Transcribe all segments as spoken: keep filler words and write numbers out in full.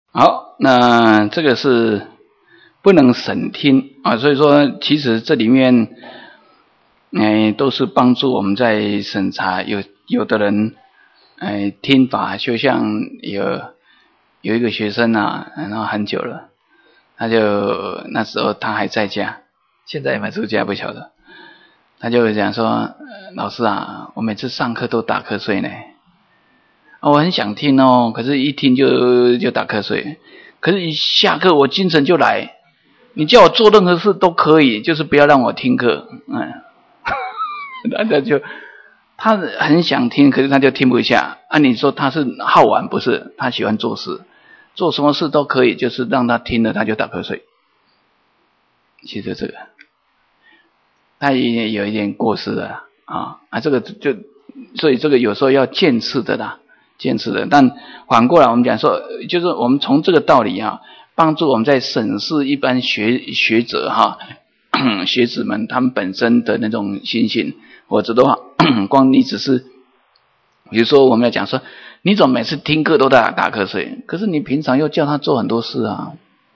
好，那这个是不能审听啊，所以说其实这里面，哎，都是帮助我们在审查。有有的人，哎，听法就像有有一个学生啊，然后很久了，他就那时候他还在家，现在有没有出家不晓得。他就讲说，老师啊，我每次上课都打瞌睡呢。我很想听哦，可是一听就就打瞌睡。可是一下课我精神就来，你叫我做任何事都可以，就是不要让我听课。嗯，那他就他很想听，可是他就听不下。按理说他是好玩，不是？他喜欢做事，做什么事都可以，就是让他听了他就打瞌睡。其实这个他也有一点过失了啊啊，这个就所以这个有时候要见识的啦。坚持的，但反过来我们讲说，就是我们从这个道理啊，帮助我们在审视一般学学者哈、啊、学子们他们本身的那种心性，否则的话，光你只是，比如说我们要讲说，你怎么每次听课都在打瞌睡？可是你平常又叫他做很多事啊，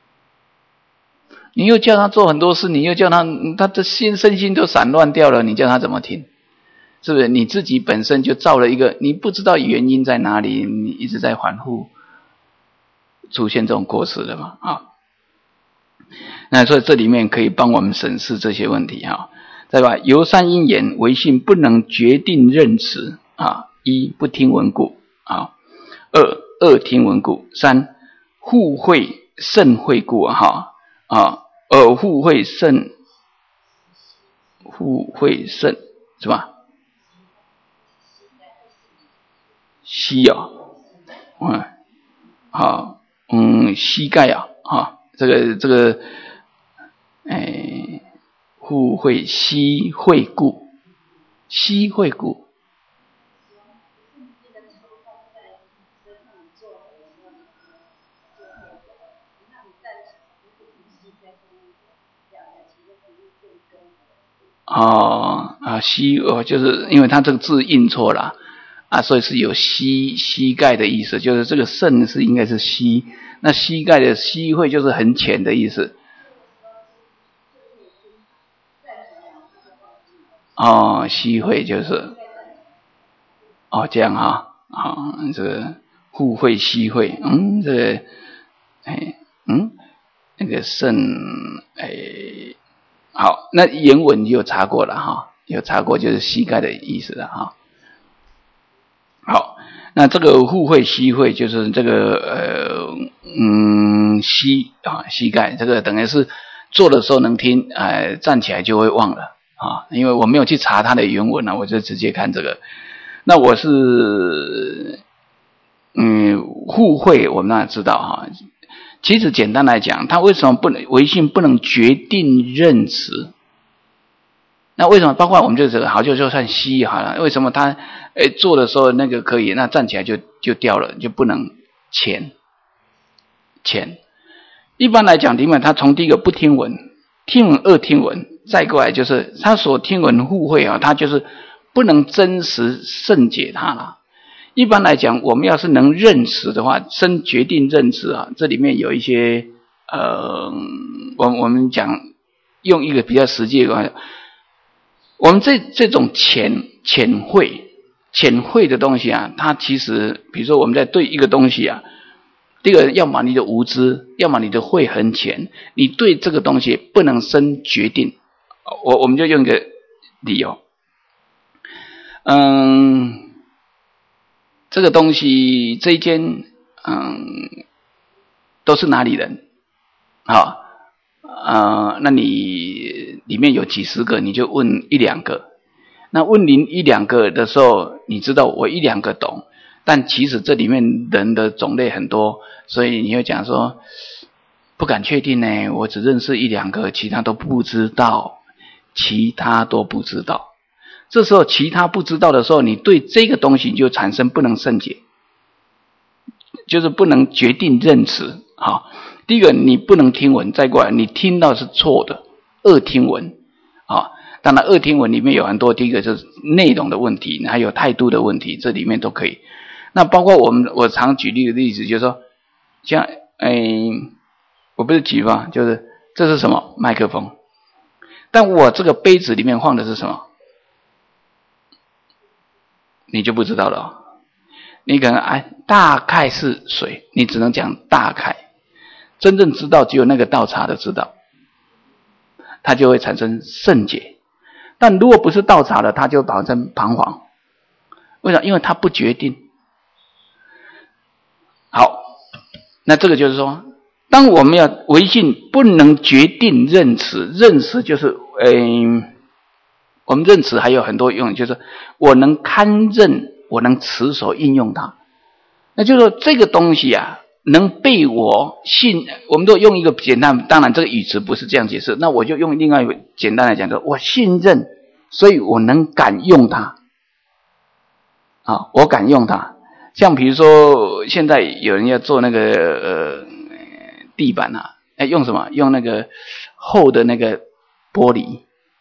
你又叫他做很多事，你又叫他他的心身心都散乱掉了，你叫他怎么听？是不是你自己本身就造了一个，你不知道原因在哪里，你一直在反复出现这种过失的嘛？啊，那所以这里面可以帮我们审视这些问题哈。再把由善因缘为性不能决定认识啊，一不听闻故啊，二二听闻故，三互会甚会故哈啊，二互会甚互会甚是吧？膝啊，嗯，好，嗯，膝盖啊，啊，这个这个，哎，互会膝会故，膝会故，哦啊，膝哦，就是因为他这个字印错了。啊，所以是有膝膝盖的意思，就是这个肾是应该是膝，那膝盖的膝会就是很浅的意思。哦，膝会就是哦这样哈啊，哦，这个互会膝会，嗯，这个哎嗯那个肾哎好，那原文有查过了哈，有查过就是膝盖的意思了哈。好，那这个互会膝会就是这个呃嗯膝啊膝盖，这个等于是做的时候能听，呃站起来就会忘了啊，因为我没有去查它的原文啊，我就直接看这个。那我是嗯互会，我们当然知道哈。其实简单来讲，它为什么不能唯性不能决定认识？那为什么包括我们就是好就就算吸好了？为什么他诶做的时候那个可以，那站起来就就掉了，就不能前前？一般来讲，因为他从第一个不听闻，听闻二听闻，再过来就是他所听闻互会啊，他就是不能真实胜解他了。一般来讲，我们要是能认识的话，生决定认识啊，这里面有一些呃，我我们讲用一个比较实际的话。我们这这种浅浅会浅会的东西啊，它其实比如说我们在对一个东西啊，这个要么你的无知，要么你的会很浅，你对这个东西不能生决定。我我们就用一个理由，嗯，这个东西这一间嗯都是哪里人？好。呃，那你里面有几十个，你就问一两个。那问您一两个的时候，你知道我一两个懂，但其实这里面人的种类很多，所以你会讲说不敢确定呢，我只认识一两个，其他都不知道，其他都不知道。这时候其他不知道的时候，你对这个东西就产生不能胜解，就是不能决定认识。好，第一个你不能听闻，再过来你听到是错的，二听闻啊。当然二听闻里面有很多，第一个就是内容的问题，还有态度的问题，这里面都可以。那包括我们我常举例的例子，就是说像哎，我不是举吧，就是这是什么麦克风？但我这个杯子里面放的是什么？你就不知道了哦。你可能哎，大概是水，你只能讲大概，真正知道只有那个倒茶的知道，它就会产生圣解。但如果不是倒茶的，它就保证彷徨。为什么？因为它不决定。好，那这个就是说，当我们要唯信不能决定认识，认识就是呃，我们认识还有很多用，就是我能堪认，我能持守应用它。那就是说这个东西啊，能被我信，我们都用一个简单，当然这个语词不是这样解释，那我就用另外一个简单来讲，说我信任，所以我能敢用它。啊，我敢用它。像比如说，现在有人要做那个呃地板啊，哎，用什么？用那个厚的那个玻璃。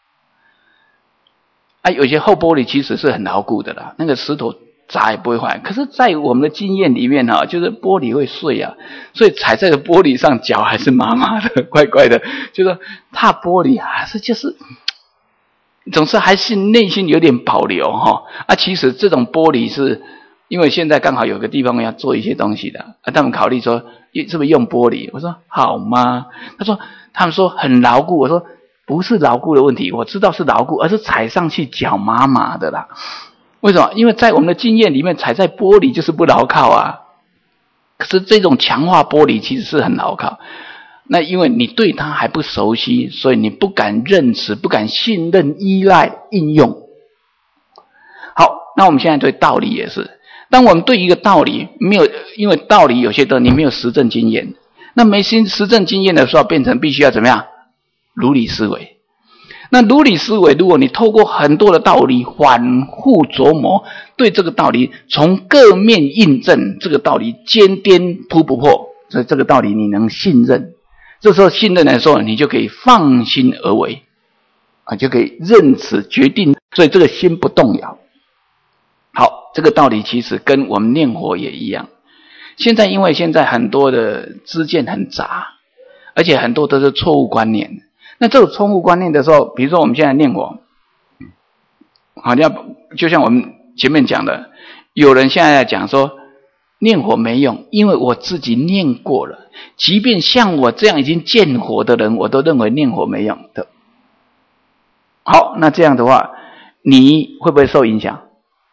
啊，有些厚玻璃其实是很牢固的啦，那个石头砸也不会坏。可是，在我们的经验里面啊，就是玻璃会碎啊，所以踩在玻璃上脚还是麻麻的，怪怪的。就是踏玻璃还是就是总是还是内心有点保留哈。啊，其实这种玻璃是因为现在刚好有个地方要做一些东西的，啊，他们考虑说是不是用玻璃？我说好吗？他说他们说很牢固，我说不是牢固的问题，我知道是牢固，而是踩上去脚麻麻的啦。为什么？因为在我们的经验里面，踩在玻璃就是不牢靠啊。可是这种强化玻璃其实是很牢靠。那因为你对它还不熟悉，所以你不敢认识，不敢信任、依赖、应用。好，那我们现在对道理也是。当我们对一个道理没有，因为道理有些东西你没有实证经验，那没实证经验的时候，变成必须要怎么样？如理思维。那如理思维，如果你透过很多的道理反复琢磨，对这个道理从各面印证，这个道理坚颠扑不破，所以这个道理你能信任。这时候信任的时候，你就可以放心而为啊，就可以认此决定，所以这个心不动摇。好，这个道理其实跟我们念佛也一样。现在因为现在很多的知见很杂，而且很多都是错误观念。那这种错误观念的时候，比如说我们现在念佛，好像就像我们前面讲的，有人现在在讲说念佛没用，因为我自己念过了，即便像我这样已经见佛的人，我都认为念佛没用的。好，那这样的话，你会不会受影响？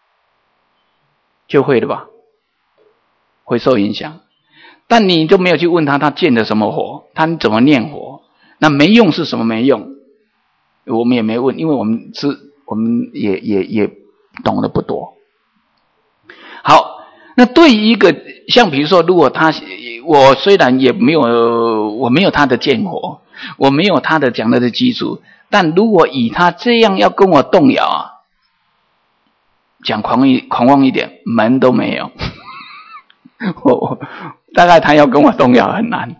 就会的吧，会受影响。但你都没有去问他，他见了什么佛，他怎么念佛，那没用是什么没用？我们也没问，因为我们是，我们也也也懂得不多。好，那对于一个像比如说，如果他，我虽然也没有，我没有他的见佛，我没有他的讲的的基础，但如果以他这样要跟我动摇啊，讲狂一狂妄一点，门都没有。我我大概他要跟我动摇很难，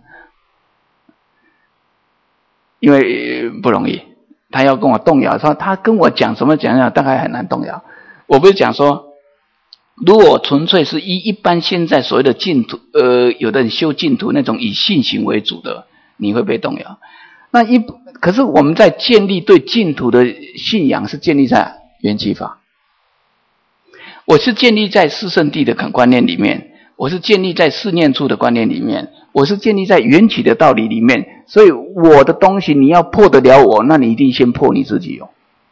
因为不容易。他要跟我动摇，说他跟我讲什么讲讲，大概很难动摇。我不是讲说，如果纯粹是以一般现在所谓的净土，呃，有的人修净土那种以信行为主的，你会被动摇。那一可是我们在建立对净土的信仰，是建立在缘起法。我是建立在四圣谛的观念里面，我是建立在四念处的观念里面，我是建立在缘起的道理里面，所以我的东西你要破得了我，那你一定先破你自己哦。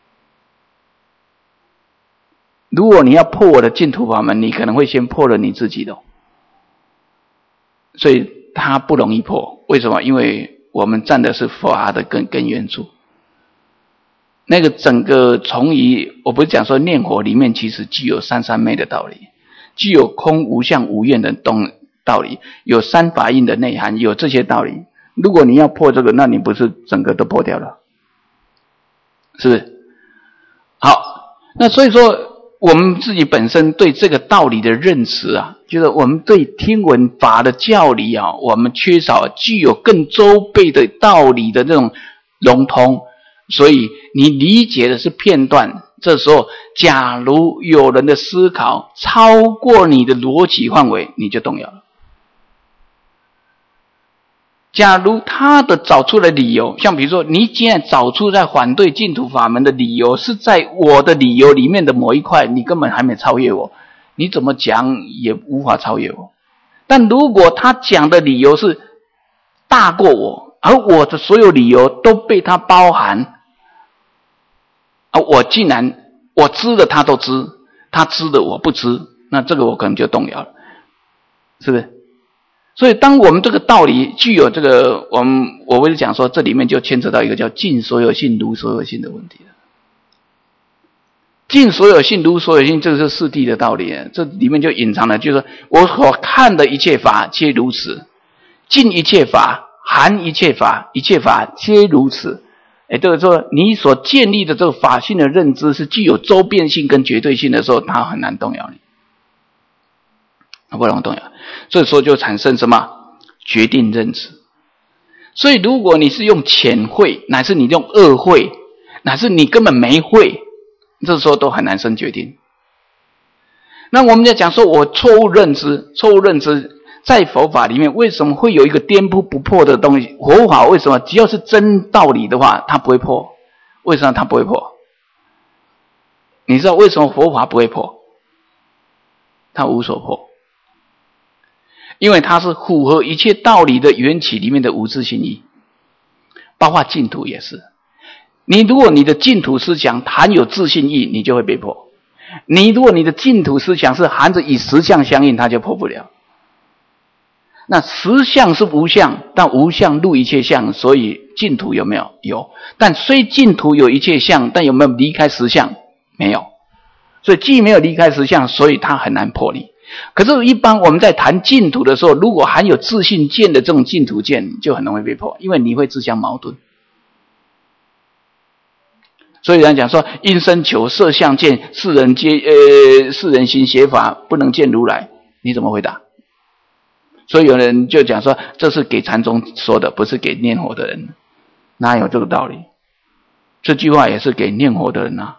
如果你要破我的净土法门，你可能会先破了你自己的哦。所以它不容易破，为什么？因为我们站的是法的根根源处。那个整个从于，我不是讲说念佛里面其实具有三三昧的道理，具有空无相无愿的动道理，有三法印的内涵，有这些道理。如果你要破这个，那你不是整个都破掉了，是不是？好，那所以说我们自己本身对这个道理的认识啊，就是我们对听闻法的教理啊，我们缺少具有更周备的道理的这种融通。所以你理解的是片段，这时候假如有人的思考超过你的逻辑范围，你就动摇了。 假如他的找出的理由，像比如说，你既然找出在反对净土法门的理由，是在我的理由里面的某一块，你根本还没超越我，你怎么讲也无法超越我。但如果他讲的理由是大过我，而我的所有理由都被他包含，而我竟然我知的他都知，他知的我不知，那这个我可能就动摇了，是不是？所以当我们这个道理具有这个，我们我为了讲说，这里面就牵扯到一个叫尽所有性如所有性的问题了。尽所有性如所有性，这个是四谛的道理，这里面就隐藏了，就是说我所看的一切法皆如此，尽一切法含一切法，一切法皆如此。哎，这个说你所建立的这个法性的认知是具有周遍性跟绝对性的时候，它很难动摇你。不能动摇，这时候就产生什么决定认知。所以如果你是用浅慧，乃至你用恶慧，乃至你根本没慧，这时候都很难生决定。那我们在讲说我错误认知，错误认知在佛法里面为什么会有一个颠扑不破的东西？佛法为什么只要是真道理的话它不会破？为什么它不会破？你知道为什么佛法不会破？它无所破，因为它是符合一切道理的缘起里面的无自性义，包括净土也是。你如果你的净土思想含有自性义，你就会被破；你如果你的净土思想是含着以实相相应，它就破不了。那实相是无相，但无相入一切相，所以净土有没有？有。但虽净土有一切相，但有没有离开实相？没有。所以既没有离开实相，所以它很难破离。可是一般我们在谈净土的时候，如果含有自性见的这种净土见，就很容易被破，因为你会自相矛盾。所以人家讲说，因身求色相见，世人皆呃世人行邪法，不能见如来。你怎么回答？所以有人就讲说，这是给禅宗说的，不是给念佛的人。哪有这个道理？这句话也是给念佛的人啊。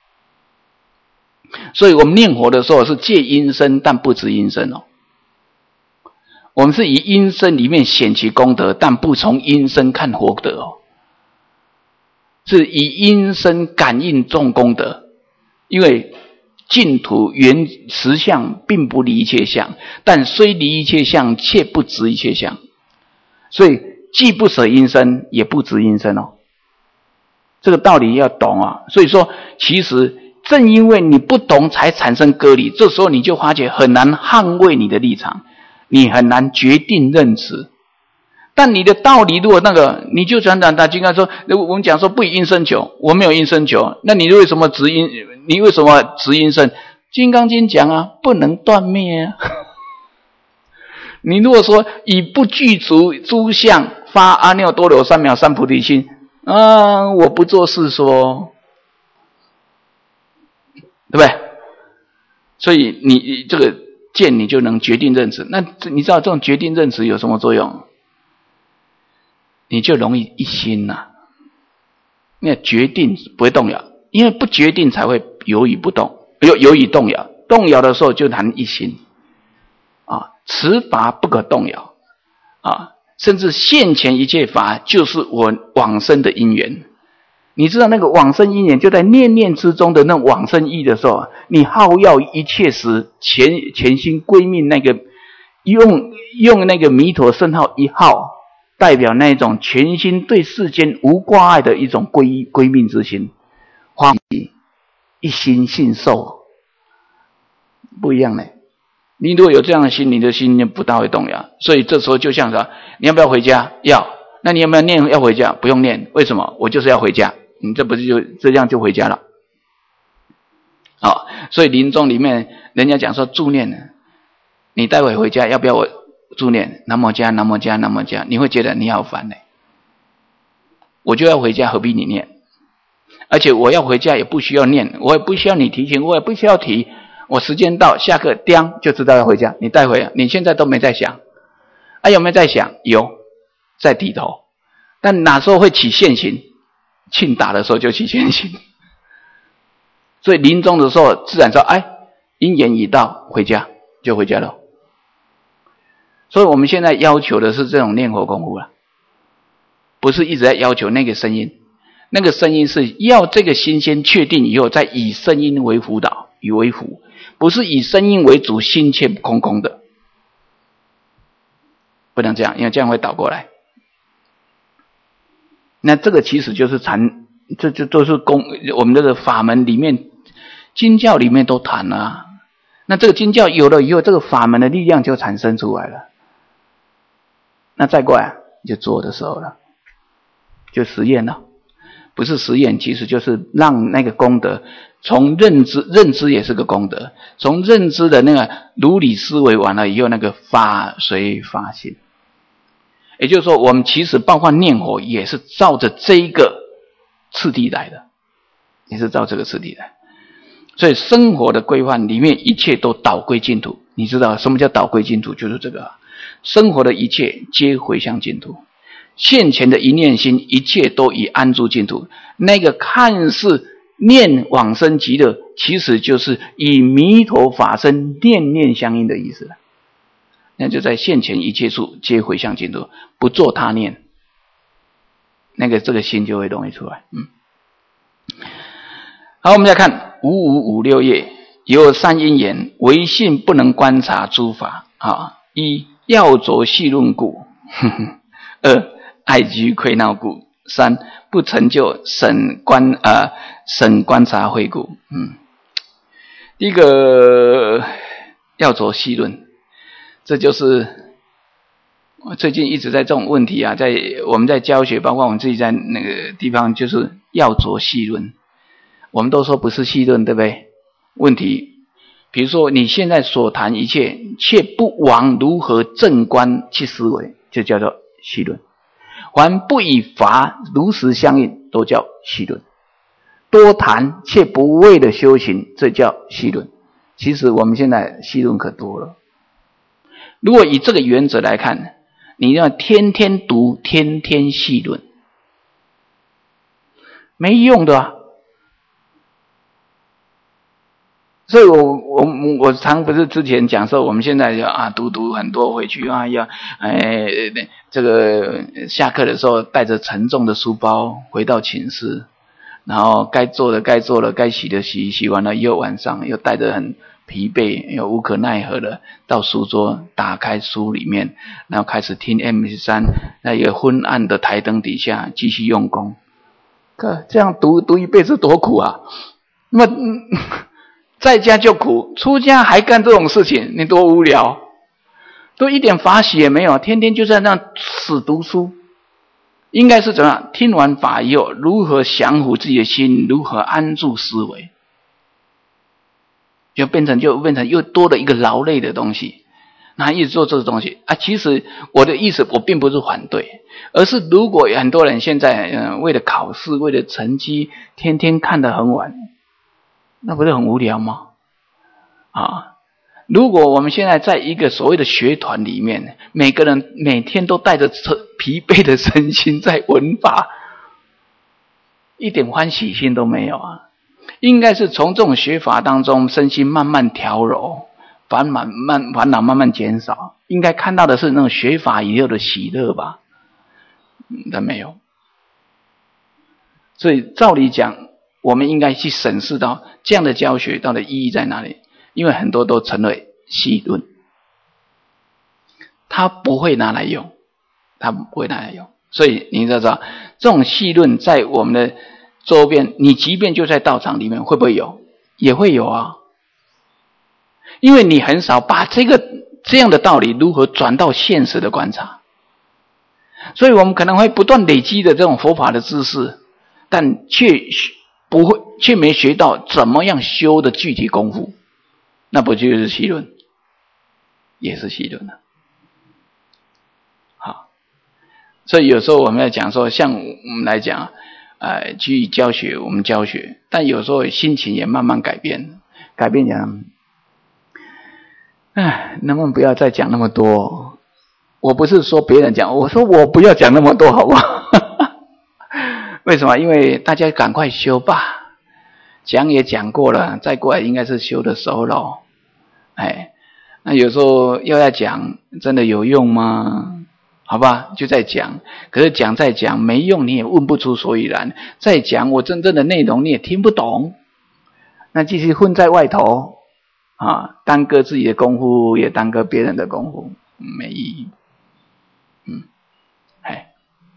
所以我们念佛的时候是借因身，但不知因身哦。我们是以因身里面显其功德，但不从因身看佛德哦。是以因身感应众功德，因为净土原实相并不离一切相，但虽离一切相，却不执一切相。所以既不舍因身，也不执因身哦。这个道理要懂啊。所以说，其实正因为你不懂，才产生割离。这时候你就发觉很难捍卫你的立场，你很难决定认知。但你的道理如果那个，你就讲讲他金刚说，我们讲说不以因身求，我没有因身求，那你为什么执因？你为什么执因身？金刚经讲啊，不能断灭啊。你如果说以不具足诸相发阿耨多罗三藐三菩提心，啊，我不做事说，对不对？所以你这个见你就能决定认知。那你知道这种决定认知有什么作用？你就容易一心呐、啊，因为决定不会动摇，因为不决定才会犹豫不动，犹犹豫动摇，动摇的时候就难一心啊。此法不可动摇啊，甚至现前一切法就是我往生的因缘。你知道那个往生因缘就在念念之中的那往生意的时候，你好要一切时全全心归命，那个用用那个弥陀圣号一号，代表那种全心对世间无挂碍的一种归归命之心，花一心信受，不一样呢。你如果有这样的心，你的心就不大会动摇。所以这时候就像说，你要不要回家？要。那你有没有念要回家？不用念。为什么？我就是要回家。你这不是就这样就回家了？好，所以临终里面人家讲说助念，你待会回家要不要我助念？南无加南无加南无加，你会觉得你好烦呢。我就要回家，何必你念？而且我要回家也不需要念，我也不需要你提醒，我也不需要提。我时间到，下课叮就知道要回家。你带回，你现在都没在想，啊有没有在想？有，在低头。但哪时候会起现行？磬打的时候就起现行。所以临终的时候，自然说，哎，因缘已到，回家就回家了。所以我们现在要求的是这种念佛功夫了。 不是一直在要求那个声音，那个声音是要这个心先确定以后，再以声音为辅导，以为辅，不是以声音为主，心却空空的，不能这样，因为这样会倒过来。那这个其实就是禅，这就都是公我们这个法门里面，经教里面都谈了啊。那这个经教有了以后，这个法门的力量就产生出来了。那再过来就做的时候了，就实验了，不是实验，其实就是让那个功德从认知，认知也是个功德，从认知的那个如理思维完了以后，那个法随法行。也就是说，我们其实包括念佛也是照着这一个次第来的，也是照这个次第来。所以生活的规范里面，一切都导归净土。你知道什么叫导归净土？就是这个、啊，生活的一切皆回向净土。现前的一念心，一切都已安住净土。那个看似念往生极乐，其实就是以弥陀法身念念相应的意思了。那就在现前一切处皆回向净土，不做他念，那个这个心就会容易出来。嗯，好，我们再看五五五六页，有三因缘，唯信不能观察诸法啊。一要着细论故，呵呵二爱居窥闹故，三不成就审观呃审观察慧故。嗯，第一个要着细论。这就是我最近一直在这种问题啊，在我们在教学，包括我们自己在那个地方，就是要着细论。我们都说不是细论，对不对？问题，比如说你现在所谈一切，却不往如何正观去思维，就叫做细论。凡不以法如实相应，都叫细论。多谈却不为了修行，这叫细论。其实我们现在细论可多了。如果以这个原则来看，你要天天读，天天细论，没用的啊。所以我我我常不是之前讲说，我们现在要啊读读很多回去啊，要哎这个下课的时候带着沉重的书包回到寝室，然后该做的该做了，该洗的洗，洗完了以后晚上又带着很疲惫又无可奈何的到书桌，打开书里面，然后开始听 M P 三， 在一个昏暗的台灯底下继续用功。可这样读读一辈子多苦啊！那么、嗯、在家就苦，出家还干这种事情，你多无聊，都一点法喜也没有，天天就在那死读书。应该是怎么样？听完法以后，如何降伏自己的心，如何安住思维，就变成就变成又多了一个劳累的东西。那一直做这个东西啊，其实我的意思我并不是反对，而是如果有很多人现在呃为了考试，为了成绩，天天看得很晚，那不是很无聊吗？啊，如果我们现在在一个所谓的学团里面，每个人每天都带着疲惫的身心在闻法，一点欢喜心都没有啊。应该是从这种学法当中，身心慢慢调柔，烦恼慢烦恼慢慢减少，应该看到的是那种学法以后的喜乐吧？嗯，但没有。所以照理讲，我们应该去审视到这样的教学到底意义在哪里？因为很多都成为细论，他不会拿来用，他不会拿来用。所以你知道，这种细论在我们的周边，你即便就在道场里面，会不会有？也会有啊。因为你很少把这个这样的道理如何转到现实的观察，所以我们可能会不断累积的这种佛法的知识，但却不会，却没学到怎么样修的具体功夫，那不就是细论？也是细论啊。好，所以有时候我们要讲说，像我们来讲，呃，去教学，我们教学，但有时候心情也慢慢改变，改变讲。唉，能不能不要再讲那么多？我不是说别人讲，我说我不要讲那么多，好不好？为什么？因为大家赶快修吧，讲也讲过了，再过来应该是修的时候咯。哎，那有时候又要讲，真的有用吗？ 好吧，就在讲，可是讲再讲没用，你也问不出所以然。再讲我真正的内容你也听不懂，那继续混在外头啊，耽搁自己的功夫，也耽搁别人的功夫，没意义。嗯，哎，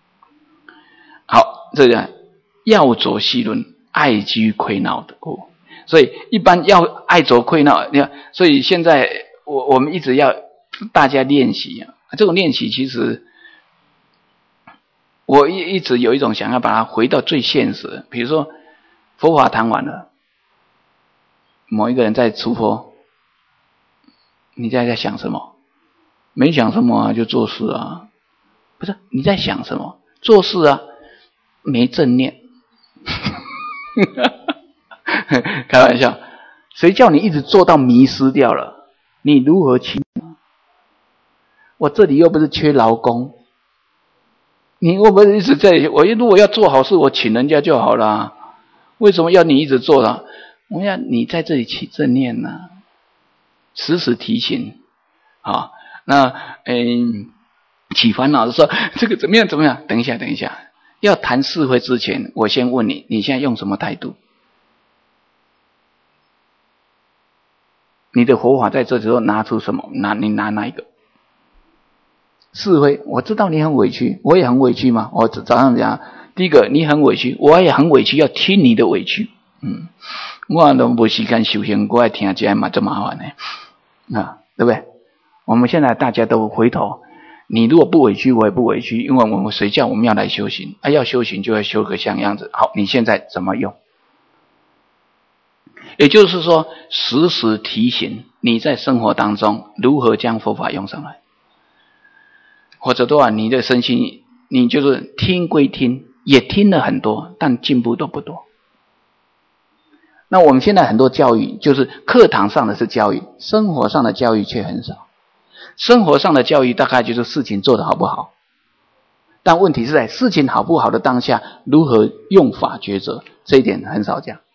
好，这个要着细论，爱居溃闹的故。所以一般要爱着溃闹，你看，所以现在我我们一直要大家练习啊。这种练习其实，我一一直有一种想要把它回到最现实。比如说，佛法谈完了，某一个人在出佛，你在在想什么？没想什么啊，就做事啊。不是你在想什么？做事啊，没正念。开玩笑，谁叫你一直做到迷失掉了？你如何去？我这里又不是缺劳工，你我不是一直在，我如果要做好事，我请人家就好了，为什么要你一直做了？我要你在这里起正念呢、啊，时时提醒啊。那嗯，起烦恼的时候，这个怎么样怎么样？等一下，等一下，要谈是非之前，我先问你，你现在用什么态度？你的佛法在这时候拿出什么？拿你拿哪一个？是非，我知道你很委屈，我也很委屈嘛。我早上讲，第一个你很委屈，我也很委屈，要听你的委屈。嗯，我都没时间修行，我爱听这嘛，这麻烦呢，啊，对不对？我们现在大家都回头，你如果不委屈，我也不委屈，因为我们谁叫我们要来修行？啊，要修行就要修个像样子。好，你现在怎么用？也就是说，时时提醒你在生活当中如何将佛法用上来。或者的话，你的身心，你就是听归听，也听了很多，但进步都不多。那我们现在很多教育，就是课堂上的是教育，生活上的教育却很少。生活上的教育大概就是事情做得好不好，但问题是在事情好不好的当下，如何用法抉择，这一点很少讲。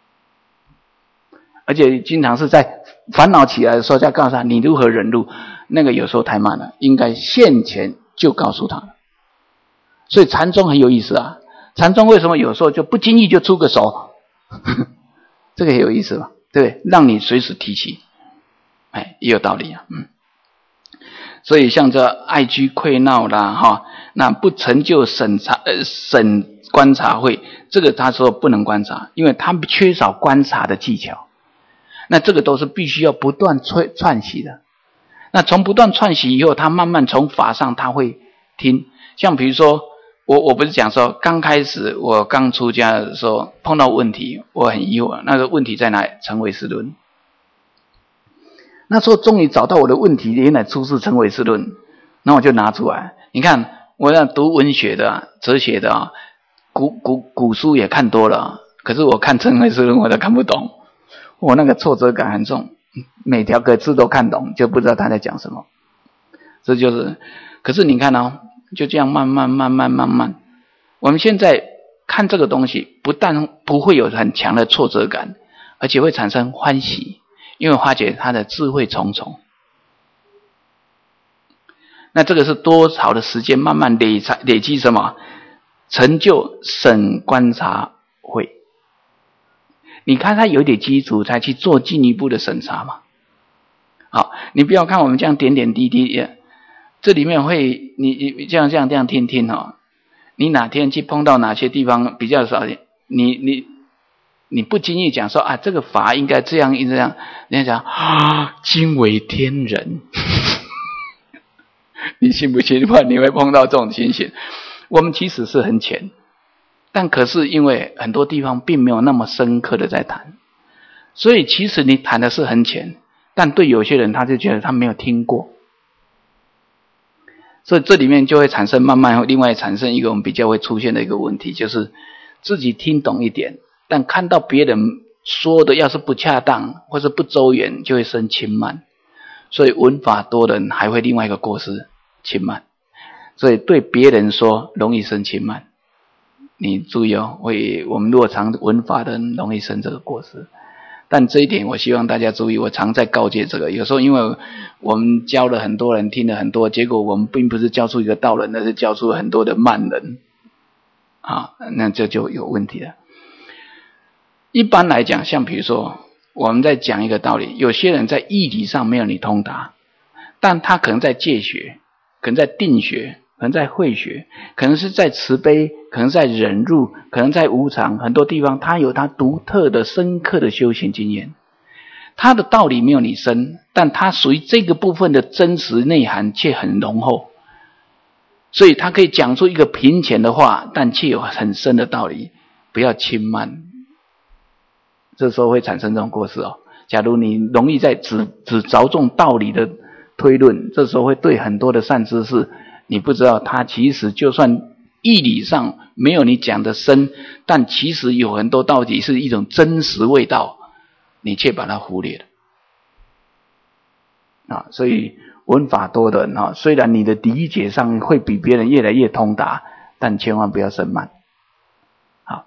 而且经常是在烦恼起来的时候，再告诉他你如何忍辱，那个有时候太慢了，应该现前就告诉他了。所以禅宗很有意思啊，禅宗为什么有时候就不经意就出个手？这个也有意思吧，对不对？让你随时提起，哎，也有道理啊，嗯。所以像这爱居溃闹啦，哈，那不成就审查呃审观察会，这个他说不能观察，因为他缺少观察的技巧。那这个都是必须要不断串习的。那从不断串习以后，他慢慢从法上他会听。像比如说，我我不是讲说，刚开始我刚出家的时候碰到问题，我很疑惑，那个问题在哪里？成唯识论。那时候终于找到我的问题，原来出自成唯识论，那我就拿出来。你看，我要读文学的、哲学的啊，古古古书也看多了，可是我看成唯识论我都看不懂。我那个挫折感很重，每条个字都看懂，就不知道他在讲什么。这就是，可是你看哦，就这样慢慢慢慢慢慢，我们现在看这个东西，不但不会有很强的挫折感，而且会产生欢喜，因为发觉他的智慧重重。那这个是多少的时间慢慢累积累积什么？成就审观察会。你看他有点基础才去做进一步的审查嘛。好，你不要看我们这样点点滴滴，这里面会你你这样这样这样听听哦，你哪天去碰到哪些地方比较少，你你你不经意讲说啊，这个法应该这样这样，人家讲啊，惊为天人。你信不信？你会碰到这种情形。我们其实是很浅。但可是因为很多地方并没有那么深刻的在谈，所以其实你谈的是很浅，但对有些人他就觉得他没有听过，所以这里面就会产生慢慢另外产生一个我们比较会出现的一个问题，就是自己听懂一点，但看到别人说的要是不恰当或是不周延，就会生轻慢，所以文法多的人还会另外一个过失，轻慢，所以对别人说容易生轻慢。你注意哦，会我们如果常文法的人容易生这个过失。 但这一点我希望大家注意，我常在告诫这个。有时候因为我们教了很多人，听了很多，结果我们并不是教出一个道人，而是教出很多的慢人啊，那这就有问题了。一般来讲，像比如说我们在讲一个道理，有些人在义理上没有你通达，但他可能在戒学，可能在定学，可能在慧学，可能是在慈悲，可能在忍辱，可能在无常，很多地方他有他独特的深刻的修行经验。他的道理没有你深，但他属于这个部分的真实内涵却很浓厚，所以他可以讲出一个平浅的话，但却有很深的道理，不要轻慢。这时候会产生这种过失哦。假如你容易在只只着重道理的推论，这时候会对很多的善知识，你不知道他其实就算义理上没有你讲的深，但其实有很多道理是一种真实味道，你却把它忽略了啊。所以闻法多的人啊，虽然你的理解上会比别人越来越通达，但千万不要生慢。好，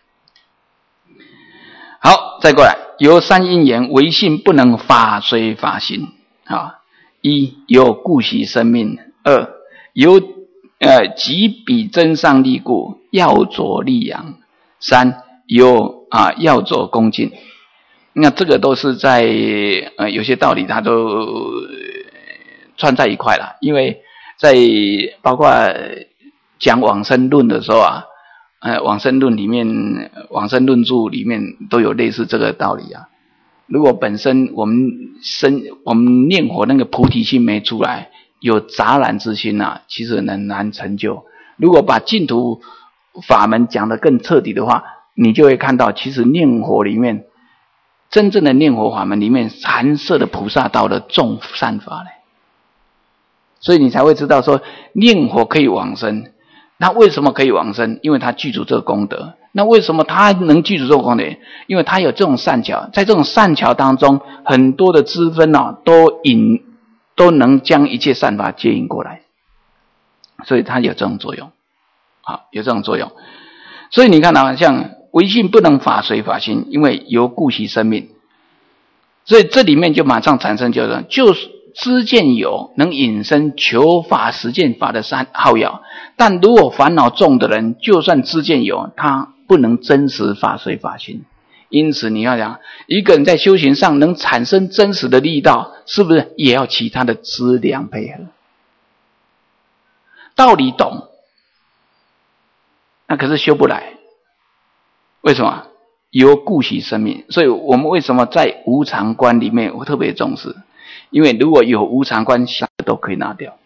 好，再过来，由三因缘唯信不能法随法行啊。一，有故习生命；二，有呃即彼真上力故，要着力扬；三，有啊要着恭敬。那这个都是在呃有些道理它都串在一块了，因为在包括讲往生论的时候啊，呃往生论里面往生论著里面都有类似这个道理啊。如果本身我们生我们念佛那个菩提心没出来，有杂染之心啊，其实很难成就。如果把净土法门讲得更彻底的话，你就会看到其实念佛里面真正的念佛法门里面含摄的菩萨道的众善法嘞，所以你才会知道说念佛可以往生。那为什么可以往生？因为他具足这个功德。那为什么他能具足这个功德？因为他有这种善巧，在这种善巧当中，很多的支分啊，都引都能将一切善法接引过来，所以它有这种作用，好，有这种作用。所以你看啊，像唯信不能法随法行，因为由故习生命，所以这里面就马上产生就是就是知见有能引申求法实践法的三好药，但如果烦恼重的人，就算知见有，他不能真实法随法行。因此你要讲一个人在修行上能产生真实的力道，是不是也要其他的资粮配合？道理懂，那可是修不来。为什么？由故习生命。所以我们为什么在无常观里面我特别重视？因为如果有无常观，下面都可以拿掉。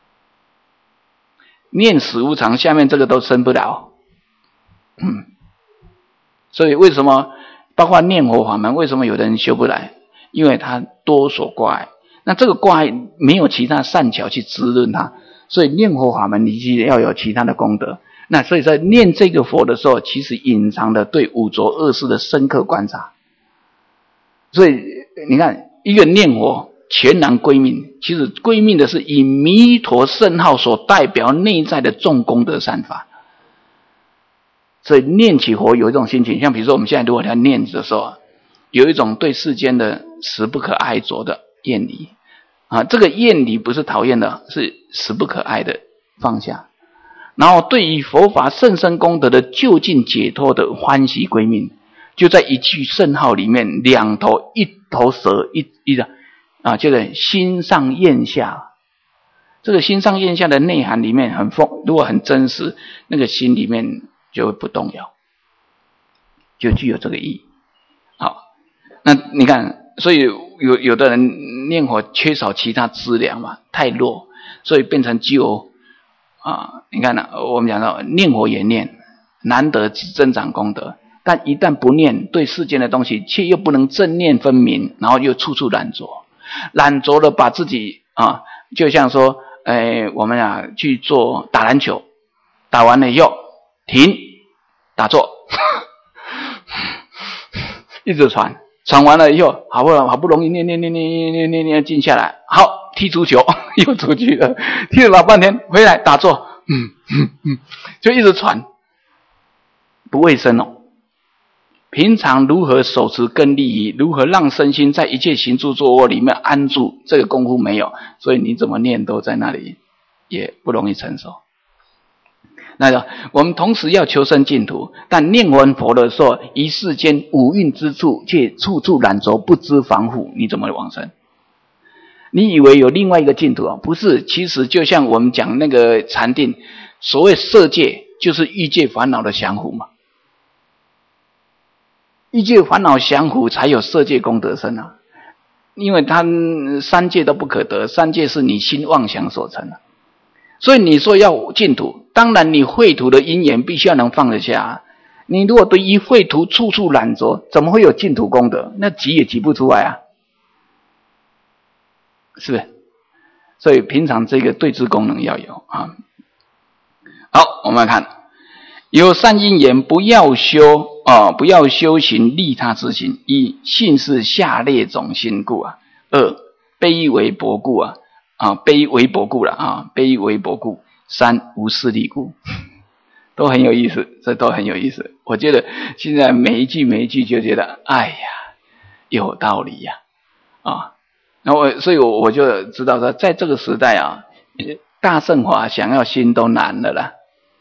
念死无常，下面这个都生不了。嗯，所以为什么包括念佛法门，为什么有的人修不来？因为他多所挂碍。那这个挂碍没有其他善巧去滋润他，所以念佛法门你要有其他的功德。那所以在念这个佛的时候，其实隐藏的对五浊恶世的深刻观察。所以你看，一个念佛全然归命，其实归命的是以弥陀圣号所代表内在的众功德善法。所以念起佛有一种心情，像比如说我们现在如果在念的时候，有一种对世间的实不可爱着的厌离啊，这个厌离不是讨厌的，是实不可爱的放下。然后对于佛法甚深功德的究竟解脱的欢喜归命，就在一句圣号里面，两头一头蛇一一的啊，就是心上咽下。这个心上咽下的内涵里面很丰，如果很真实，那个心里面就会不动摇，就具有这个意义。好，那你看，所以有有的人念佛缺少其他资粮嘛，太弱，所以变成只有啊，你看呢、啊，我们讲到念佛也念，难得增长功德，但一旦不念，对世间的东西却又不能正念分明，然后又处处染着，染着了把自己啊，就像说，哎，我们啊去做打篮球，打完了以后停，打坐，一直传，传完了以后，好不容易好不容易念念念念念念念念静下来，好踢足球又出去了，踢了老半天，回来打坐，嗯嗯嗯，就一直传，不卫生哦。 平常如何手持根利益，如何让身心在一切行住坐卧里面安住，这个功夫没有，所以你怎么念都在那里也不容易成熟。那个我们同时要求生净土，但念完佛的时候，于世间五蕴之处却处处染着，不知防护，你怎么往生？你以为有另外一个净土啊？不是，其实就像我们讲那个禅定，所谓色界就是欲界烦恼的降伏嘛。欲界烦恼降伏才有色界功德生啊，因为它三界都不可得，三界是你心妄想所成的。所以你说要净土，当然你秽土的因缘必须要能放得下。你如果对于秽土处处染着，怎么会有净土功德？那挤也挤不出来啊，是不是？所以平常这个对治功能要有啊。好，我们来看，有善因缘，不要修啊、哦，不要修行利他之行。一，信是下列种心故啊。二，卑为薄故啊。啊，卑为薄故了啊，卑为薄故。三，无势力故，都很有意思，这都很有意思。我觉得现在每一句每一句就觉得，哎呀，有道理呀，啊，那我所以我我就知道说，在这个时代啊，大乘法想要心都难了啦。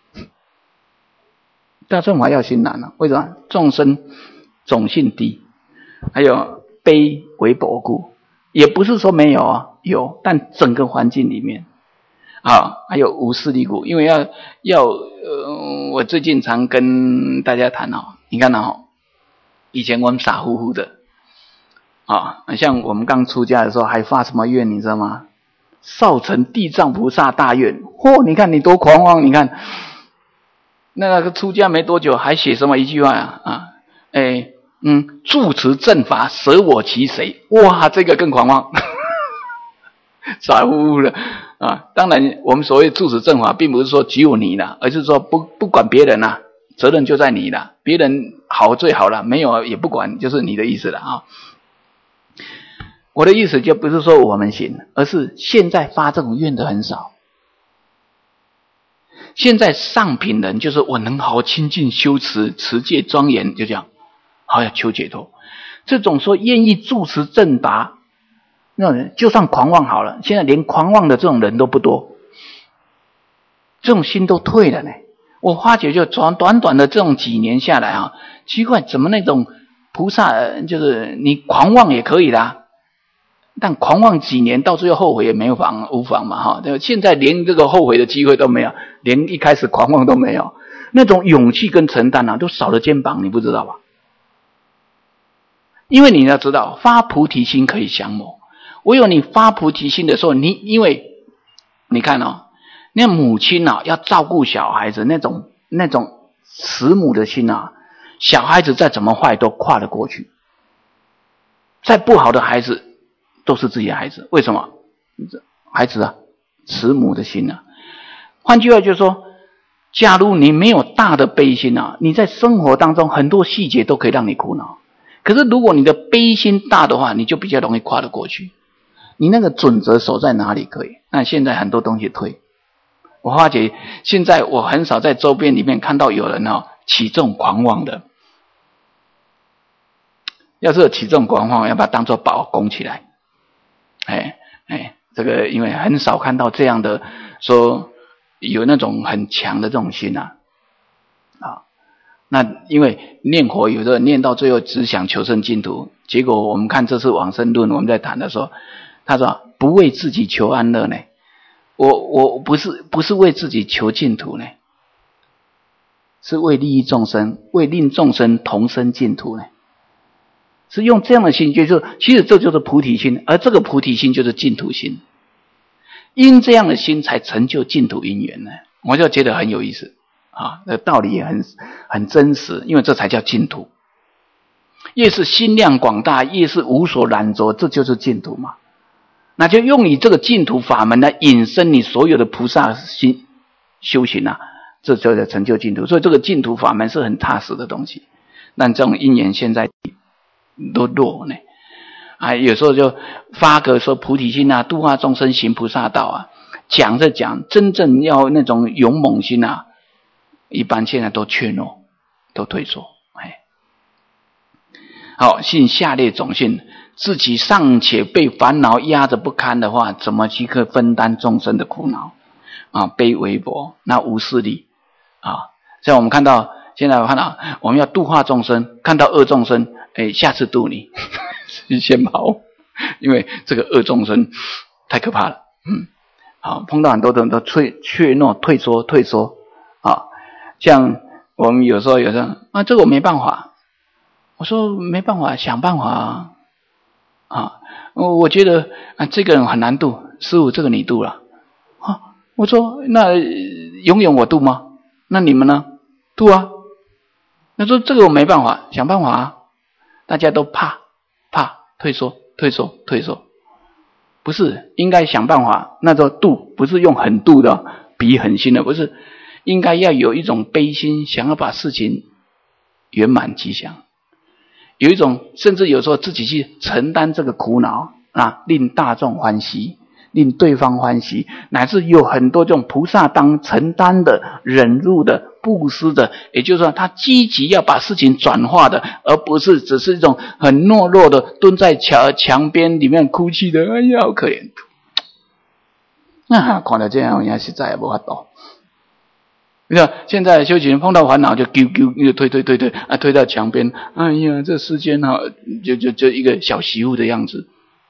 大乘法要心难了，为什么？众生种性低，还有卑为薄故。也不是说没有啊，有，但整个环境里面啊，还有无势力故，因为要要呃，我最近常跟大家谈哦，你看哦，以前我们傻乎乎的啊，像我们刚出家的时候还发什么愿，你知道吗？少成地藏菩萨大愿，嚯、哦，你看你多狂妄，你看那个出家没多久还写什么一句话啊啊，哎。嗯，住持正法，舍我其谁？哇，这个更狂妄，傻乎乎的啊！当然，我们所谓住持正法，并不是说只有你啦，而是说不不管别人啦，责任就在你啦。别人好最好了，没有也不管，就是你的意思了啊。我的意思就不是说我们行，而是现在发这种愿的很少。现在上品人就是我能好好亲近修持，持戒庄严，就这样。好要求解脱，这种说愿意住持正法，那种人就算狂妄好了，现在连狂妄的这种人都不多，这种心都退了呢。我发觉就短短短的这种几年下来啊，奇怪，怎么那种菩萨就是你狂妄也可以啦，但狂妄几年到最后后悔也没有妨无妨嘛哈。现在连这个后悔的机会都没有，连一开始狂妄都没有，那种勇气跟承担啊，都少了肩膀，你不知道吧？因为你要知道，发菩提心可以降魔。唯有你发菩提心的时候，你因为你看哦，那母亲啊要照顾小孩子，那种那种慈母的心啊，小孩子再怎么坏都跨得过去。再不好的孩子都是自己的孩子，为什么？孩子啊，慈母的心啊。换句话就是说，假如你没有大的悲心啊，你在生活当中很多细节都可以让你苦恼。可是如果你的悲心大的话，你就比较容易跨得过去。你那个准则守在哪里可以？那现在很多东西推，我发觉现在我很少在周边里面看到有人哦起这种狂妄的。要是有起这种狂妄，要把它当作宝拱起来。哎哎，这个因为很少看到这样的说有那种很强的这种心啊啊。那因为念佛有的念到最后只想求生净土，结果我们看这次往生论我们在谈的时候，他说不为自己求安乐呢，我我不是不是为自己求净土呢，是为利益众生，为令众生同生净土呢，是用这样的心，就是其实这就是菩提心，而这个菩提心就是净土心，因这样的心才成就净土因缘呢，我就觉得很有意思。啊，这道理也很很真实，因为这才叫净土。越是心量广大，越是无所染着，这就是净土嘛。那就用你这个净土法门来引申你所有的菩萨心修行啊，这就叫成就净土。所以这个净土法门是很踏实的东西。但这种因缘现在都弱呢，啊，有时候就发个说菩提心啊，度化众生行菩萨道啊，讲着讲，真正要那种勇猛心啊。一般现在都怯懦，都退缩，哎， 好、哦，信下列种性，自己尚且被烦恼压着不堪的话，怎么去可分担众生的苦恼啊？悲微薄，那无势力啊！像我们看到现在我看到我们要度化众生，看到恶众生，哎，下次度你先跑，因为这个恶众生太可怕了。嗯，好，碰到很多人都退怯懦、退缩、退缩啊。像我们有时候有时候啊，这个我没办法。我说没办法，想办法啊！啊，我觉得啊，这个人很难度，师父这个你度了啊。我说那永远我度吗？那你们呢？度啊。他说这个我没办法，想办法啊。大家都怕怕退缩退缩退缩，不是应该想办法？那时候度不是用狠度的，比狠心的，不是应该要有一种悲心，想要把事情圆满吉祥。有一种甚至有时候自己去承担这个苦恼啊，令大众欢喜，令对方欢喜，乃至有很多这种菩萨当承担的、忍辱的、布施的，也就是说他积极要把事情转化的，而不是只是一种很懦弱的蹲在墙墙边里面哭泣的，哎呀好可怜。那看到这样人实在也没法度。你看现在修行人碰到烦恼就丢丢又推推推推啊，推到墙边，哎呀这世间啊就就就一个小媳妇的样子。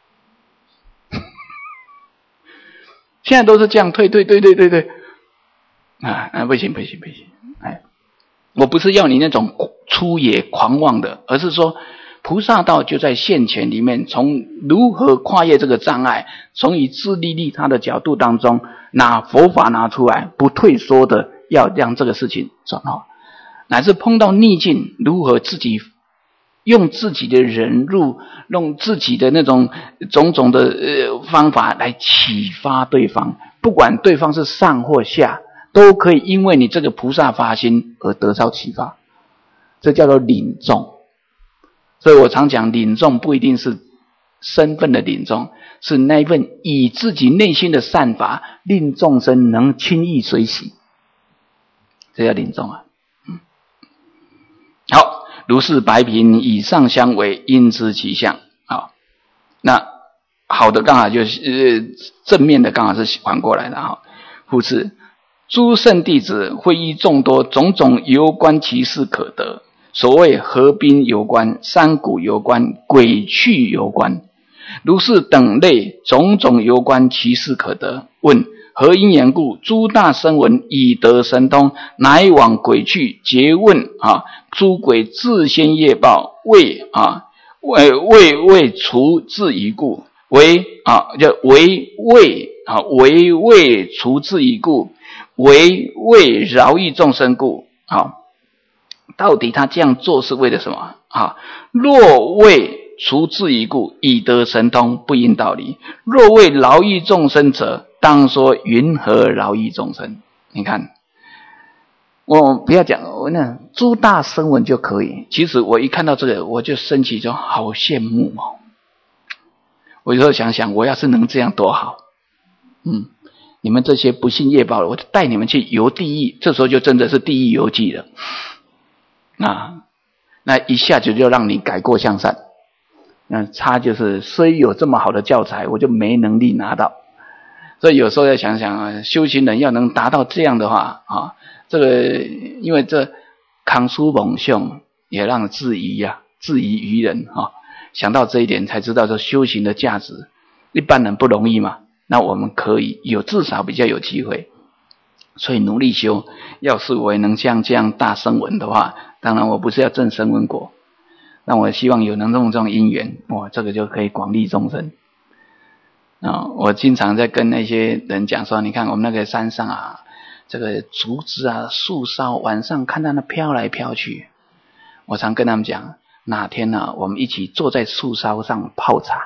现在都是这样推推推推推推啊啊不行不行不行。哎，我不是要你那种粗野狂妄的，而是说菩萨道就在现前里面，从如何跨越这个障碍，从以自利利他的角度当中拿佛法拿出来，不退缩的要让这个事情转化，乃至碰到逆境如何自己用自己的忍辱，用自己的那种种种的呃方法来启发对方，不管对方是上或下，都可以因为你这个菩萨发心而得到启发，这叫做领众。所以我常讲领众不一定是身份的领众，是那一份以自己内心的善法令众生能轻易随喜，这叫领众啊。嗯，好，如是白品以上相违，应知其相。好，那好的刚好就是、呃、正面的刚好是反过来的哈。复次，诸圣弟子会依众多种种游观其事可得。所谓河滨游观、山谷游观、鬼趣游观，如是等类种种游观其事可得。问何因缘故？诸大声闻已得神通，乃往鬼趣诘问啊，诸鬼自先业报，为啊为为为除自疑故，为啊叫为为啊为为除自疑故，为为饶益众生故。好，到底他这样做是为了什么啊？若为除自疑故，已得神通，不应道理；若为饶益众生者，当说云何饶益众生？你看，我不要讲我那诸大声闻就可以。其实我一看到这个，我就生气，就好羡慕哦。我有时候想想，我要是能这样多好。嗯，你们这些不信业报的，我就带你们去游地狱，这时候就真的是地狱游记了。啊，那一下子就让你改过向善。那差就是虽有这么好的教材，我就没能力拿到。所以有时候要想想啊，修行人要能达到这样的话啊，这个因为这康书猛雄也让质疑呀、啊，质疑于人啊。想到这一点，才知道说修行的价值，一般人不容易嘛。那我们可以有至少比较有机会，所以努力修。要是我也能像这样大声闻的话，当然我不是要证声闻果，那我希望有能用这种因缘，哇，这个就可以广利众生。啊、哦，我经常在跟那些人讲说，你看我们那个山上啊，这个竹子啊、树梢，晚上看到那飘来飘去。我常跟他们讲，哪天呢、啊，我们一起坐在树梢上泡茶。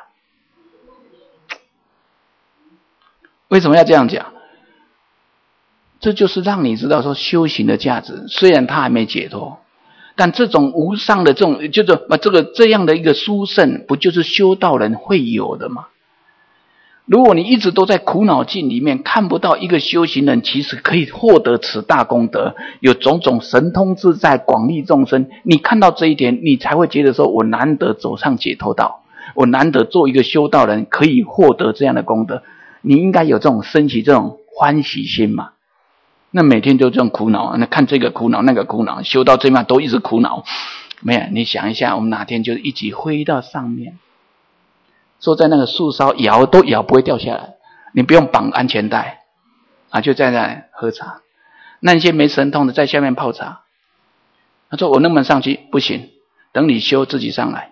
为什么要这样讲？这就是让你知道说修行的价值。虽然他还没解脱，但这种无上的这种，就是这个这样的一个殊胜，不就是修道人会有的吗？ 如果你一直都在苦恼境里面，看不到一个修行人其实可以获得此大功德，有种种神通自在，广利众生，你看到这一点，你才会觉得说，我难得走上解脱道，我难得做一个修道人，可以获得这样的功德，你应该有这种升起这种欢喜心嘛。那每天都这种苦恼，那看这个苦恼那个苦恼，修到这边都一直苦恼，没有，你想一下，我们哪天就一起飞到上面，坐在那个树梢摇都摇不会掉下来，你不用绑安全带啊，就在那喝茶。那些没神通的在下面泡茶，他说我能不能上去？不行，等你修自己上来。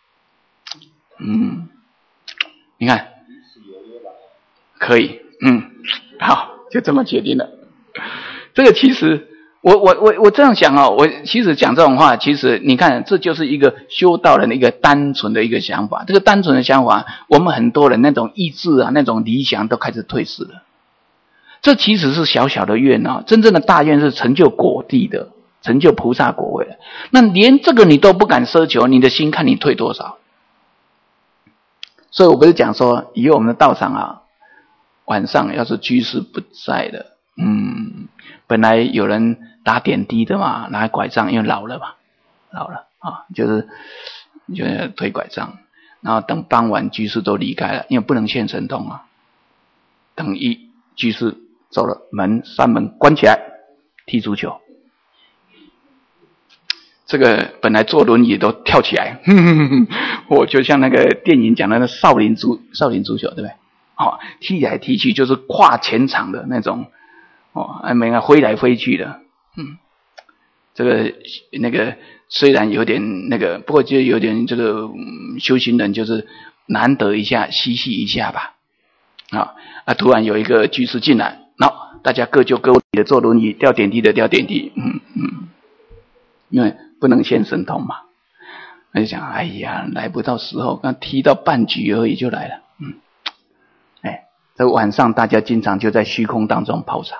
嗯，你看可以，嗯，好，就这么决定了。这个其实我我我我这样想哦，我其实讲这种话，其实你看，这就是一个修道人的一个单纯的一个想法。这个单纯的想法，我们很多人那种意志啊，那种理想都开始退失了。这其实是小小的愿啊，真正的大愿是成就果地的，成就菩萨果位的。那连这个你都不敢奢求，你的心看你退多少？所以我不是讲说，以后我们的道场啊，晚上要是居士不在的，嗯，本来有人打点滴的嘛，拿拐杖，因为老了嘛，老了啊，就是就是推拐杖，然后等傍晚居士都离开了，因为不能现神通啊，等一居士走了，门山门关起来，踢足球。这个本来坐轮椅都跳起来，呵呵呵，我就像那个电影讲的那少林足少林足球，对不对？哦，踢来踢去就是跨前场的那种，哦，没有飞来飞去的，嗯，这个那个虽然有点那个，不过就有点这个、嗯、修行人就是难得一下嬉戏一下吧，啊啊！突然有一个居士进来，然后大家各就各位的坐轮椅，掉点滴的掉点滴，嗯嗯，因为不能现神通嘛，我就想，哎呀，来不到时候，刚踢到半局而已就来了，嗯，哎，这晚上大家经常就在虚空当中泡茶，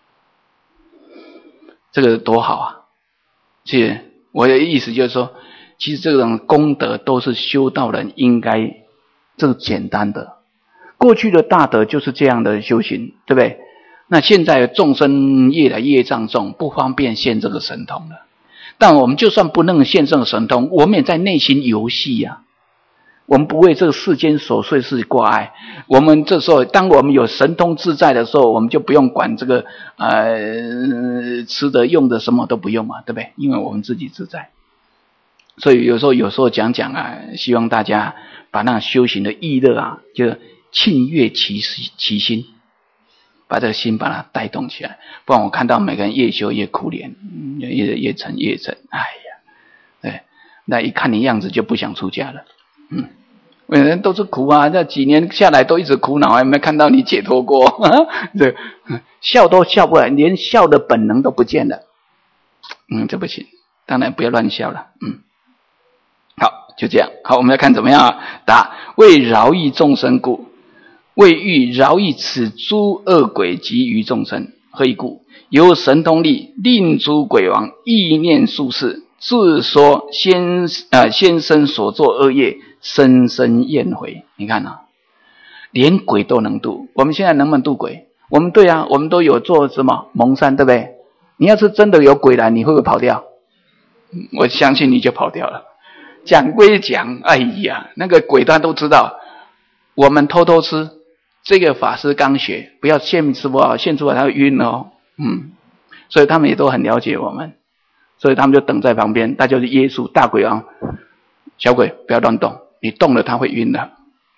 这个多好啊！其实我的意思就是说，其实这种功德都是修道人应该这个简单的，过去的大德就是这样的修行，对不对？那现在众生越来越障重，不方便现这个神通了。但我们就算不能现这个神通，我们也在内心游戏呀、啊。我们不为这个世间琐碎事挂碍。我们这时候，当我们有神通自在的时候，我们就不用管这个呃吃的用的什么都不用嘛，对不对？因为我们自己自在。所以有时候有时候讲讲啊，希望大家把那修行的意乐啊，就沁悦其其心。把这个心把它带动起来，不然我看到每个人越修越苦怜，越越沉越沉，哎呀，对，那一看你样子就不想出家了，嗯，人都是苦啊，这几年下来都一直苦恼，还没看到你解脱过，这笑都笑不来，连笑的本能都不见了，嗯，这不行，当然不要乱笑了，嗯，好，就这样，好，我们来看怎么样啊？答：为饶益众生故。为欲饶益此诸恶鬼及于众生，何以故？由神通力令诸鬼王意念术士，自说先呃先生所作恶业，深深厌悔。你看啊，连鬼都能度，我们现在能不能度鬼？我们对啊，我们都有做什么蒙山，对不对？你要是真的有鬼来，你会不会跑掉？我相信你就跑掉了。讲归讲，哎呀，那个鬼他都知道，我们偷偷吃。这个法师刚学，不要现吃不好，现出来他会晕哦，嗯，所以他们也都很了解我们，所以他们就等在旁边，大家就约束大鬼王，小鬼不要乱动，你动了他会晕的。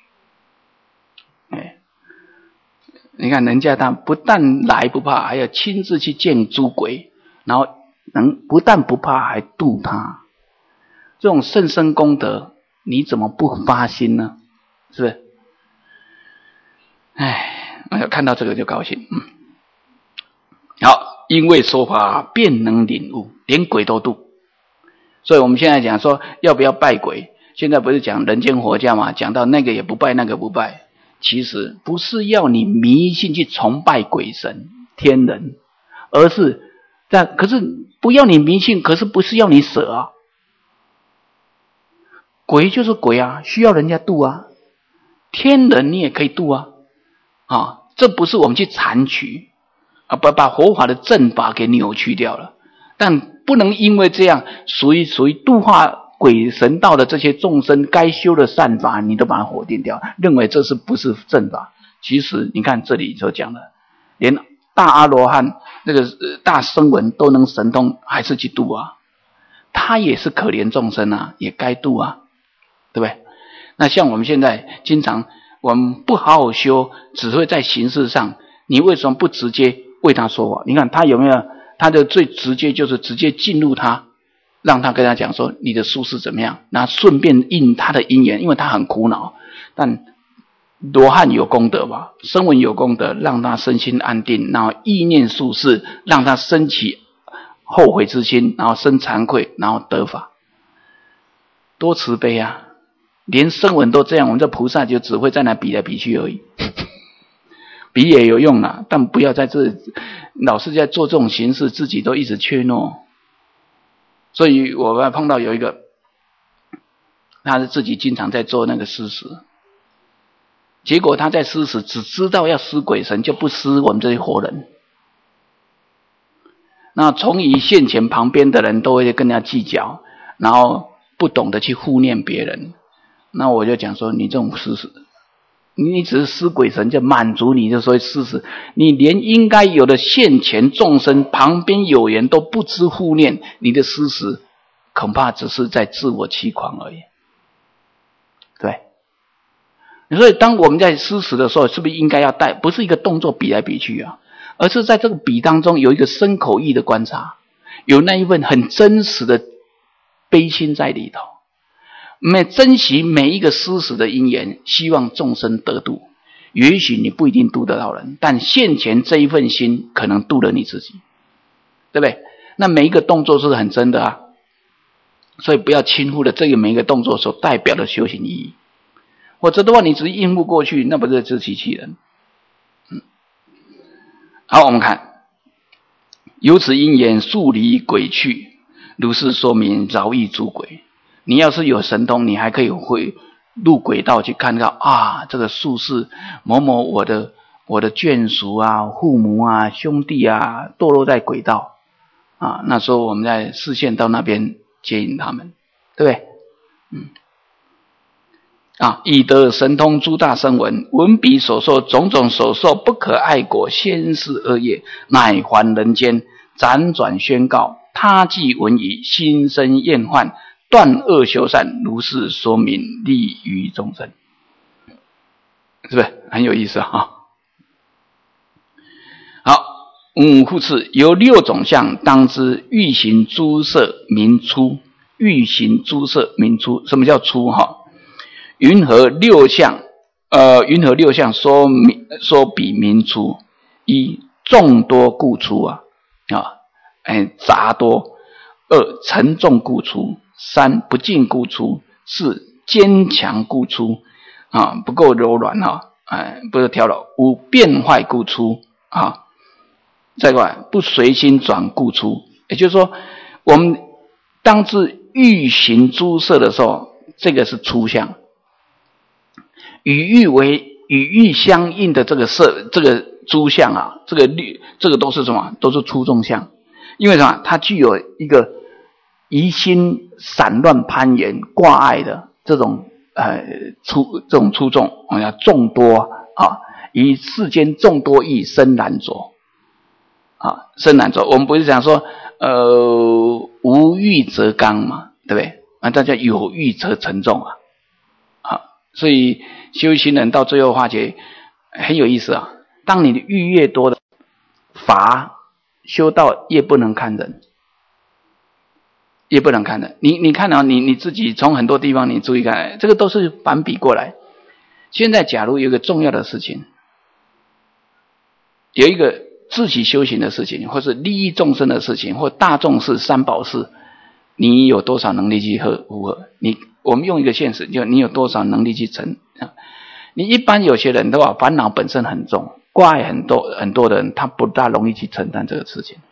哎，你看人家他不但来不怕，还要亲自去见诸鬼，然后能不但不怕，还度他，这种甚深功德，你怎么不发心呢？是不是？哎，我看到这个就高兴。嗯，好，因为说法便能领悟，连鬼都度。所以我们现在讲说要不要拜鬼，现在不是讲人间佛教嘛，讲到那个也不拜，那个不拜。其实不是要你迷信去崇拜鬼神天人，而是但可是不要你迷信，可是不是要你舍啊。鬼就是鬼啊，需要人家度啊。天人你也可以度啊， 啊，这不是我们去残取啊，把把佛法的正法给扭曲掉了。但不能因为这样，属于属于度化鬼神道的这些众生该修的善法，你都把它否定掉，认为这是不是正法？其实你看这里所讲的，连大阿罗汉那个大声闻都能神通，还是去度啊？他也是可怜众生啊，也该度啊，对不对？那像我们现在经常我们不好好修，只会在形式上，你为什么不直接为他说法？你看他有没有？他的最直接就是直接进入他，让他跟他讲说你的疏失怎么样，那顺便应他的因缘，因为他很苦恼。但罗汉有功德吧，声闻有功德，让他身心安定，然后意念疏失，让他升起后悔之心，然后生惭愧，然后得法，多慈悲啊！连声闻都这样，我们这菩萨就只会在那比来比去而已。比也有用啦，但不要在这老是在做这种形式，自己都一直怯懦。所以我碰到有一个，他是自己经常在做那个施食，结果他在施食只知道要施鬼神，就不施我们这些活人。那从以现前旁边的人都会跟人家计较，然后不懂得去护念别人。那我就讲说，你这种施食，你只是施鬼神就满足你，就所以施食，你连应该有的现前众生旁边有缘都不知护念，你的施食恐怕只是在自我欺诳而已。对，所以当我们在施食的时候，是不是应该要带，不是一个动作比来比去啊，而是在这个比当中有一个身口意的观察，有那一份很真实的悲心在里头。每珍惜每一个施食的因缘，希望众生得度。也许你不一定度得到人，但现前这一份心可能度了你自己，对不对？那每一个动作是很真的啊，所以不要轻忽了这个每一个动作所代表的修行意义。否则的话，你只是应付过去，那不是自欺欺人。嗯，好，我们看，由此因缘速离鬼去，如是说明饶益诸鬼。你要是有神通，你还可以会入轨道去看到啊，这个术士某某我的我的眷属啊、父母啊、兄弟啊堕落在轨道啊，那时候我们在视线到那边接引他们，对不对？嗯，啊，以得神通诸大声闻，闻彼所说种种所受不可爱果先世恶业，乃还人间，辗转宣告，他既闻已，心生厌患。断恶修善，如是说明，利于众生，是不是很有意思啊？好，五复次，有六种相，当知欲行诸色名出。欲行诸色名出，什么叫出？哈，云何六相？呃，云何六相说明说比名出？一众多故出啊，啊，哎，杂多；二沉重故出。三不净故出，四坚强故出，啊不够柔软哈，哎不是挑了。五变坏故出啊，再过来不随心转故出。也就是说，我们当知欲行诸色的时候，这个是出相。与欲为与欲相应的这个色，这个诸相啊，这个律，这个都是什么？都是出众相。因为什么？它具有一个疑心散乱攀岩挂碍的这种呃出这种出众，我们叫众多啊，以世间众多义深难着啊，深难着。我们不是讲说呃无欲则刚嘛，对不对？啊，大家有欲则沉重啊，啊，所以修行人到最后发觉很有意思啊。当你的欲越多的法修到越不能看人。也不能看的，你你看啊，你你自己从很多地方你注意看，这个都是反比过来。现在假如有一个重要的事情，有一个自己修行的事情，或是利益众生的事情，或大众事、三宝事，你有多少能力去符合？你我们用一个现实，就你有多少能力去成？你一般有些人的话，烦恼本身很重，挂碍很多很多的人，他不大容易去承担这个事情。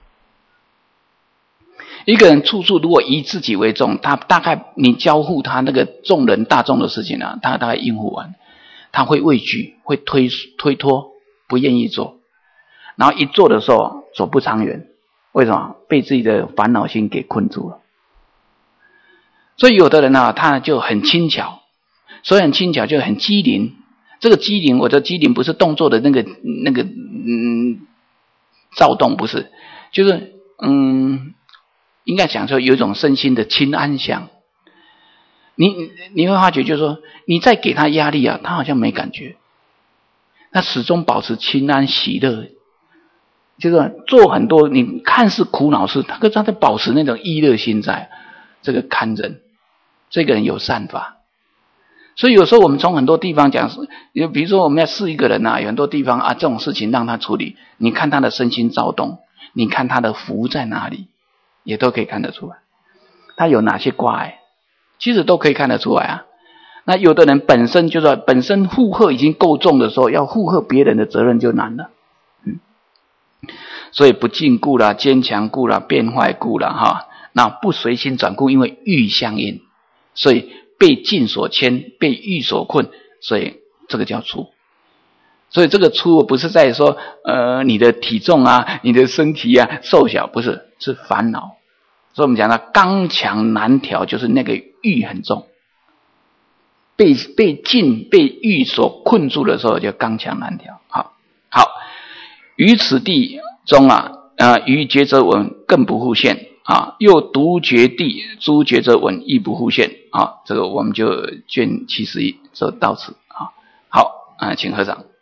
一个人处处如果以自己为重，他大概你交付他那个众人大众的事情啊，他大概应付完，他会畏惧，会推推脱不愿意做，然后一做的时候走不长远，为什么？被自己的烦恼心给困住了。所以有的人啊，他就很轻巧，所以很轻巧就很机灵。这个机灵，我的机灵不是动作的那个那个嗯躁动，不是，就是嗯，应该讲说有一种身心的轻安详。你你会发觉，就是说你再给他压力啊，他好像没感觉，他始终保持清安喜乐，就是做很多你看似苦恼事，他可是他在保持那种意乐心在，这个堪忍，这个人有善法。所以有时候我们从很多地方讲，比如说我们要试一个人啊，有很多地方啊，这种事情让他处理，你看他的身心躁动，你看他的福在哪里，也都可以看得出来，他有哪些挂碍，其实都可以看得出来啊。那有的人本身就是本身负荷已经够重的时候，要负荷别人的责任就难了。嗯，所以不禁故啦，坚强故啦，变坏故啦，哈，那不随心转故，因为欲相应，所以被境所牵，被欲所困，所以这个叫粗。所以这个粗不是在说呃你的体重啊，你的身体啊瘦小，不是，是烦恼。所以我们讲到刚强难调，就是那个欲很重，被被境被欲所困住的时候，就刚强难调。好，好，于此地中啊，呃，于觉者文更不复现啊，又独觉地诸觉者文亦不复现啊。这个我们就卷七十一就到此啊。好啊，请合掌。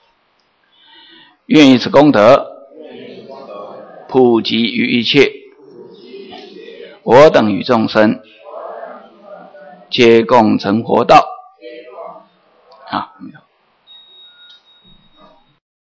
愿以此功德，普及于一切，我等与众生，皆共成佛道。啊。